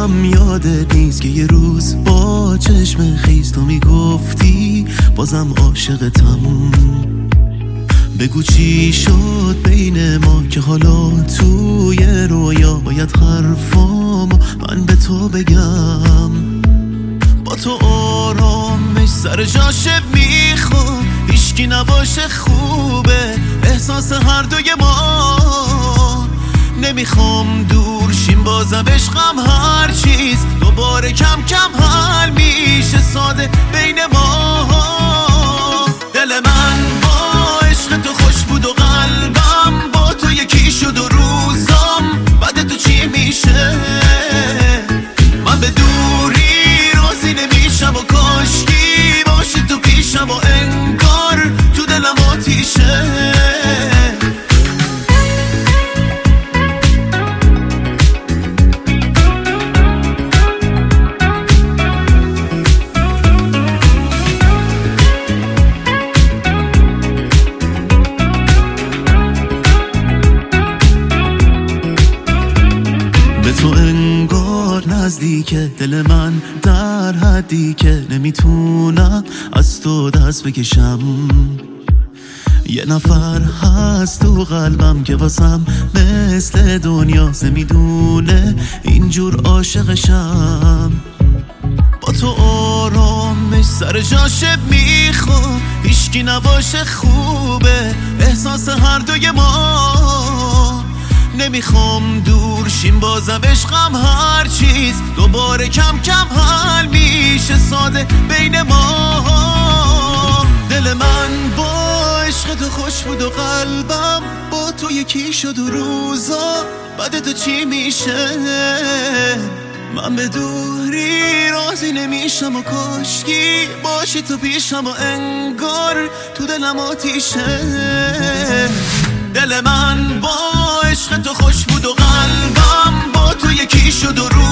بازم یادت نیست که یه روز با چشم خیز تو میگفتی بازم عاشقتم. بگو چی شد بین ما که حالا توی رویا باید حرفامو من به تو بگم. با تو آرامش سر جاشه میخوام، هیچکی نباشه خوبه احساس هر دوی ما. نمیخوام دور شیم بازم عشقم هر چیز دوباره کم کم حل میشه ساده بین ما. دل من با عشق تو خوش بود و قلبم با تو یکی شد و روزام بعد تو چی میشه. من به دوری راضی نمیشم و کاشکی باشی تو پیشم و انگار تو دلم آتیشه. تو انگار نزدیکه دل من در حدی که نمیتونم از تو دست بکشم. یه نفر هست تو قلبم که واسم مثل دنیاست، نمیدونه اینجور عاشقشم. با تو آرامش سر جاشه میخوام، هیچکی نباشه خوبه احساس هر دوی ما. نمیخوام دور شیم بازم عشقم هر چیز دوباره کم کم حل میشه ساده بین ما. دل من با عشق تو خوش بود و قلبم با تو یکی شد و روزا بعد تو چی میشه. من به دوری راضی نمیشم و کاشکی باشی تو پیشم و انگار تو دلم آتیشه. دل من با عشق تو خوش بود و قلبم با تو یکی شد و